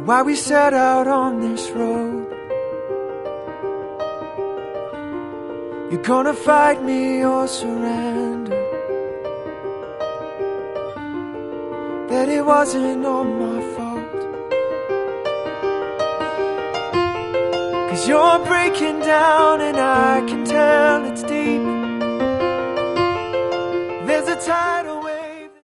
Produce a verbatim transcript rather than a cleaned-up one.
why we set out on this road. You're gonna fight me or surrender, that it wasn't all my fault. 'Cause you're breaking down and I can tell it's deep.